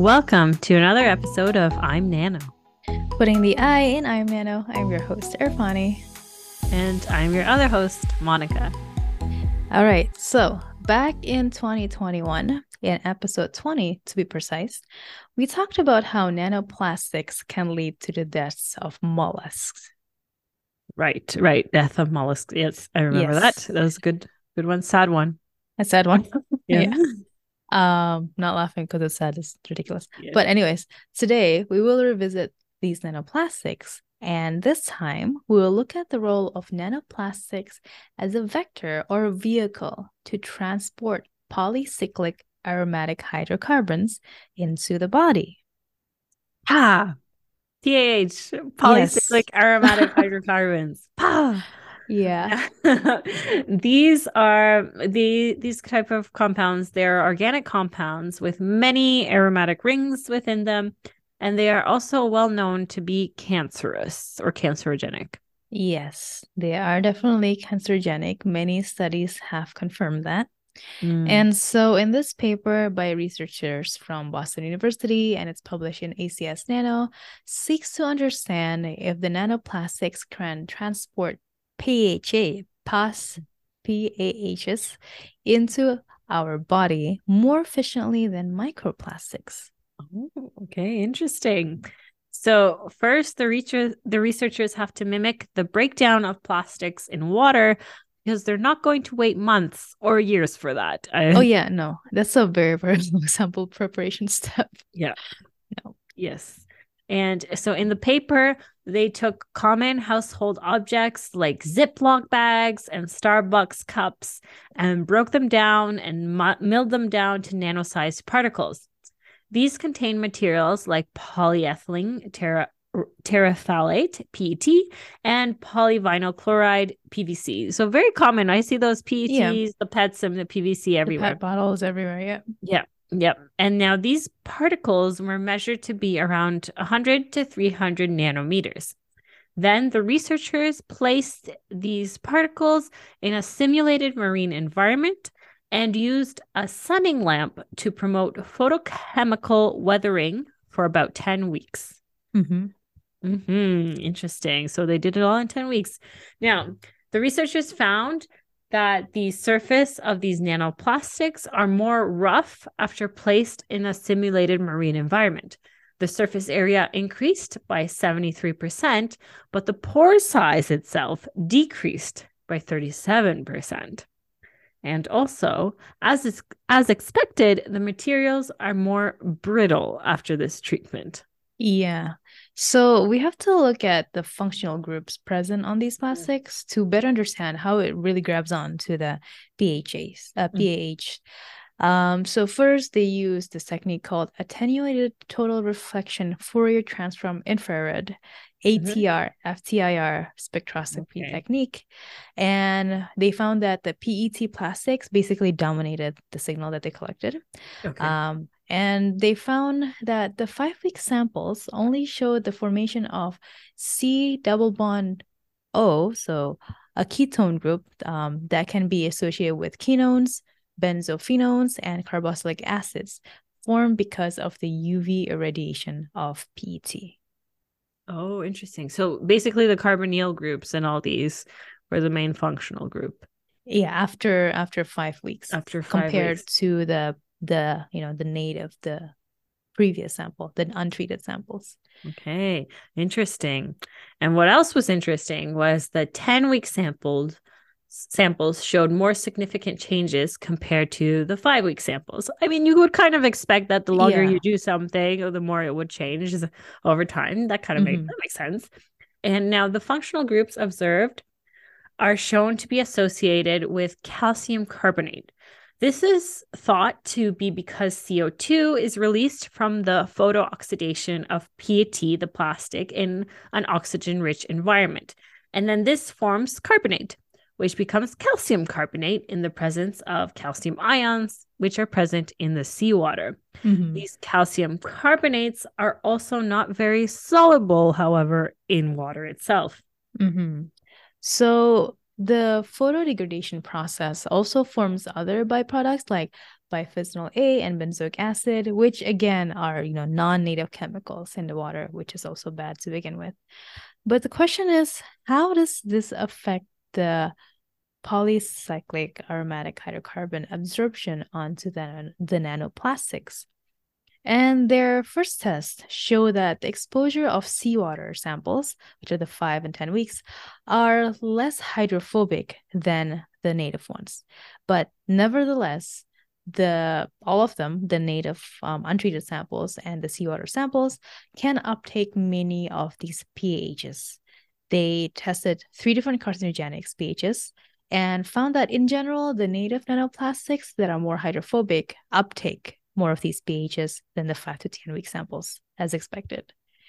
Welcome to another episode of I'm Nano. Putting the I in I'm Nano, I'm your host, Irfani. And I'm your other host, Monica. All right, so back in 2021, in episode 20 to be precise, we talked about how nanoplastics can lead to the deaths of mollusks. Right. Death of mollusks. Yes, I remember that. That was a good one. Sad one. A sad one. Yeah. Not laughing because it's sad, it's ridiculous. Yeah. But anyways, today we will revisit these nanoplastics. And this time, we will look at the role of nanoplastics as a vector or a vehicle to transport polycyclic aromatic hydrocarbons into the body. PAH, polycyclic aromatic hydrocarbons. PAH. Yeah. These are these type of compounds. They're organic compounds with many aromatic rings within them. And they are also well known to be cancerous or cancerogenic. Yes, they are definitely cancerogenic. Many studies have confirmed that. And so in this paper by researchers from Boston University, and it's published in ACS Nano, seeks to understand if the nanoplastics can transport PAHs into our body more efficiently than microplastics. Oh, okay, interesting. So first, the researchers have to mimic the breakdown of plastics in water because they're not going to wait months or years for that. No, that's a very, very long sample preparation step. Yeah. No. Yes. And so in the paper, they took common household objects like Ziploc bags and Starbucks cups and broke them down and milled them down to nano-sized particles. These contain materials like polyethylene terephthalate, PET, and polyvinyl chloride, PVC. So very common. I see those PETs, the PETs, and the PVC everywhere. The PET bottles everywhere, yeah. Yep. And now these particles were measured to be around 100 to 300 nanometers. Then the researchers placed these particles in a simulated marine environment and used a sunning lamp to promote photochemical weathering for about 10 weeks. Interesting. So they did it all in 10 weeks. Now, the researchers found that the surface of these nanoplastics are more rough after placed in a simulated marine environment. The surface area increased by 73%, but the pore size itself decreased by 37%. And also, as expected, the materials are more brittle after this treatment. Yeah. So we have to look at the functional groups present on these plastics to better understand how it really grabs on to the PAH. So first, they use this technique called attenuated total reflection Fourier transform infrared, ATR, FTIR spectroscopy technique. And they found that the PET plastics basically dominated the signal that they collected. And they found that the 5-week samples only showed the formation of C double bond O, so a ketone group that can be associated with quinones, benzophenones, and carboxylic acids formed because of the UV irradiation of PET. Oh, interesting. So basically the carbonyl groups and all these were the main functional group. Yeah, after 5 weeks. After 5 compared weeks. to the previous sample, the untreated samples. Okay, interesting. And what else was interesting was the 10-week samples showed more significant changes compared to the 5-week samples. I mean, you would kind of expect that the longer you do something, or the more it would change over time. That kind of makes sense. And now the functional groups observed are shown to be associated with calcium carbonate. This is thought to be because CO2 is released from the photooxidation of PET, the plastic, in an oxygen-rich environment. And then this forms carbonate, which becomes calcium carbonate in the presence of calcium ions, which are present in the seawater. These calcium carbonates are also not very soluble, however, in water itself. So the photodegradation process also forms other byproducts like bisphenol A and benzoic acid, which again are, non-native chemicals in the water, which is also bad to begin with. But the question is, how does this affect the polycyclic aromatic hydrocarbon absorption onto the nanoplastics? And their first test showed that the exposure of seawater samples, which are the 5 and 10 weeks, are less hydrophobic than the native ones. But nevertheless, all of them, the native untreated samples and the seawater samples, can uptake many of these PAHs. They tested 3 different carcinogenic pHs and found that in general, the native nanoplastics that are more hydrophobic uptake more of these pHs than the 5 to 10 week samples, as expected.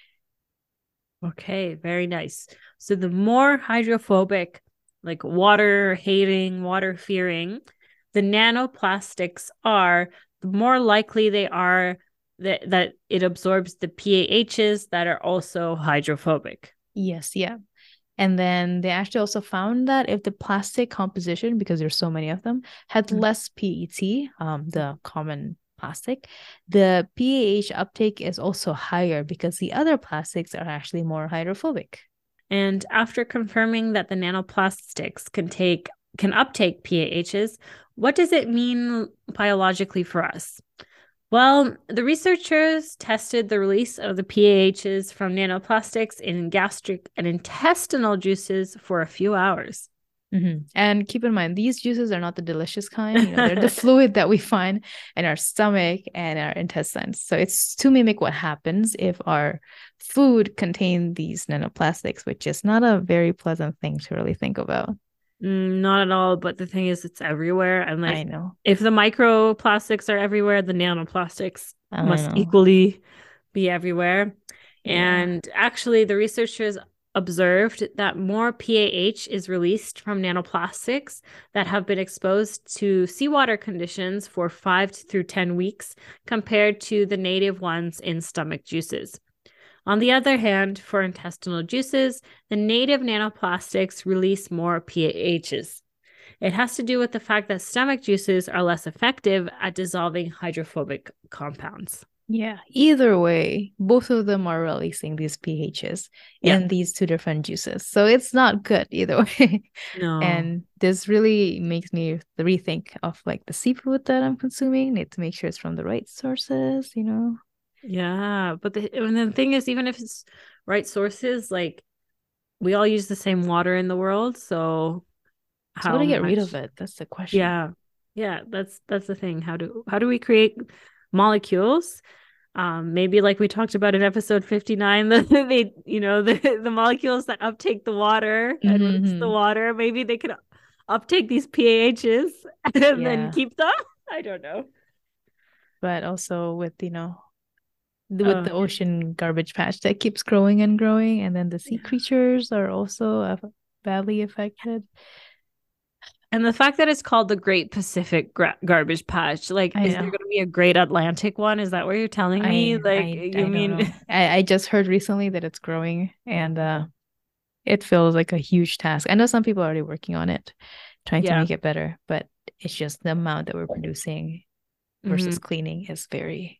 Okay, very nice. So the more hydrophobic, like water hating, water fearing, the nanoplastics are, the more likely they are that it absorbs the PAHs that are also hydrophobic. Yes, yeah. And then they actually also found that if the plastic composition, because there's so many of them, had less PET, the common plastic, the PAH uptake is also higher because the other plastics are actually more hydrophobic. And after confirming that the nanoplastics can uptake PAHs, what does it mean biologically for us? Well, the researchers tested the release of the PAHs from nanoplastics in gastric and intestinal juices for a few hours. Mm-hmm. And keep in mind, these juices are not the delicious kind. They're the fluid that we find in our stomach and our intestines. So it's to mimic what happens if our food contains these nanoplastics, which is not a very pleasant thing to really think about. Not at all. But the thing is, it's everywhere. And I know. if the microplastics are everywhere, the nanoplastics must equally be everywhere. Yeah. And actually, the researchers observed that more PAH is released from nanoplastics that have been exposed to seawater conditions for 5 through 10 weeks compared to the native ones in stomach juices. On the other hand, for intestinal juices, the native nanoplastics release more PAHs. It has to do with the fact that stomach juices are less effective at dissolving hydrophobic compounds. Yeah, either way, both of them are releasing these PAHs in these 2 different juices. So it's not good either way. No. And this really makes me rethink of like the seafood that I'm consuming. Need to make sure it's from the right sources, Yeah, but the thing is, even if it's right sources, like we all use the same water in the world, so how to get rid of it? That's the question. Yeah, that's the thing. How do we create molecules? Maybe like we talked about in episode 59, the molecules that uptake the water and release the water. Maybe they could uptake these PAHs and then keep them. I don't know. But also with the ocean garbage patch that keeps growing and growing, and then the sea creatures are also badly affected. And the fact that it's called the Great Pacific Garbage Patch, like, is there going to be a Great Atlantic one? Is that what you're telling me? I just heard recently that it's growing, and it feels like a huge task. I know some people are already working on it, trying to make it better, but it's just the amount that we're producing versus cleaning is very,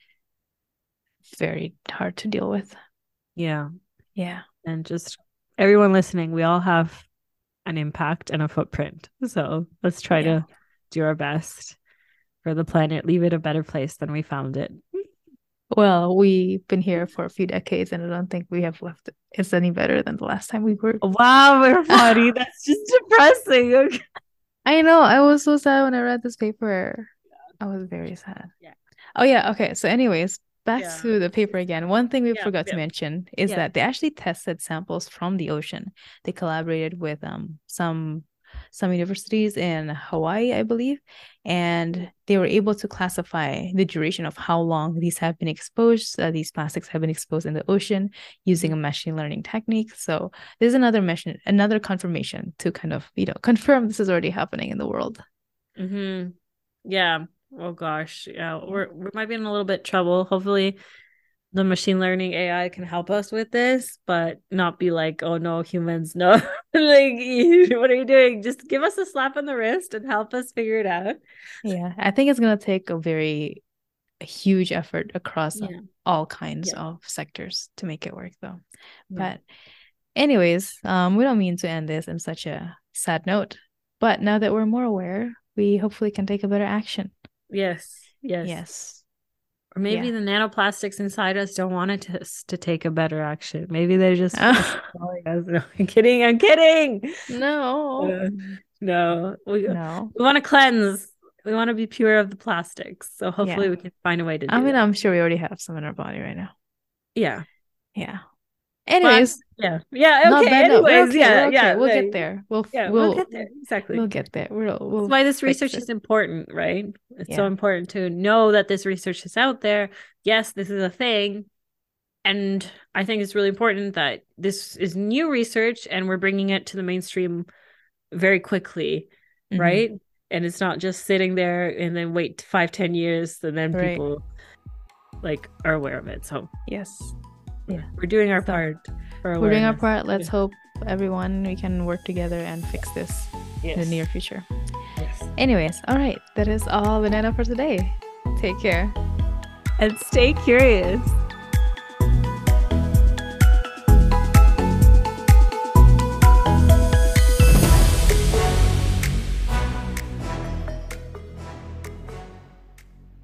very hard to deal with. Yeah. Yeah. And just everyone listening, we all have an impact and a footprint. So let's try to do our best for the planet, leave it a better place than we found it. Well, we've been here for a few decades, and I don't think we have left it's any better than the last time we were. Wow, we're funny. That's just depressing. Okay. I know. I was so sad when I read this paper. I was very sad. Yeah. Oh, yeah. Okay. So anyways, back to the paper again. One thing we forgot to mention is that they actually tested samples from the ocean. They collaborated with some universities in Hawaii, I believe, and they were able to classify the duration of how long these have been exposed. These plastics have been exposed in the ocean using a machine learning technique. So there's another confirmation to kind of confirm this is already happening in the world. Yeah. Oh gosh, yeah, we might be in a little bit trouble. Hopefully the machine learning AI can help us with this, but not be like, oh no, humans, no. Like, what are you doing? Just give us a slap on the wrist and help us figure it out. Yeah, I think it's gonna take a huge effort across all kinds of sectors to make it work, though. But anyways, we don't mean to end this in such a sad note. But now that we're more aware, we hopefully can take a better action. Yes. Or maybe the nanoplastics inside us don't want to take a better action. Maybe they're just calling us. No, I'm kidding. No. No. We want to cleanse. We want to be pure of the plastics. So hopefully we can find a way to do that. I'm sure we already have some in our body right now. Yeah. Anyways. Okay. Anyways, We'll get there. We'll get there. Exactly. We'll get there. That's why this research is important, right? It's so important to know that this research is out there. Yes, this is a thing. And I think it's really important that this is new research and we're bringing it to the mainstream very quickly, right? And it's not just sitting there and then wait 5-10 years and then people like are aware of it. So we're doing our part. We're doing our part. Let's hope we can work together and fix this in the near future. Anyways, all right, that is all Banana for today. Take care and stay curious.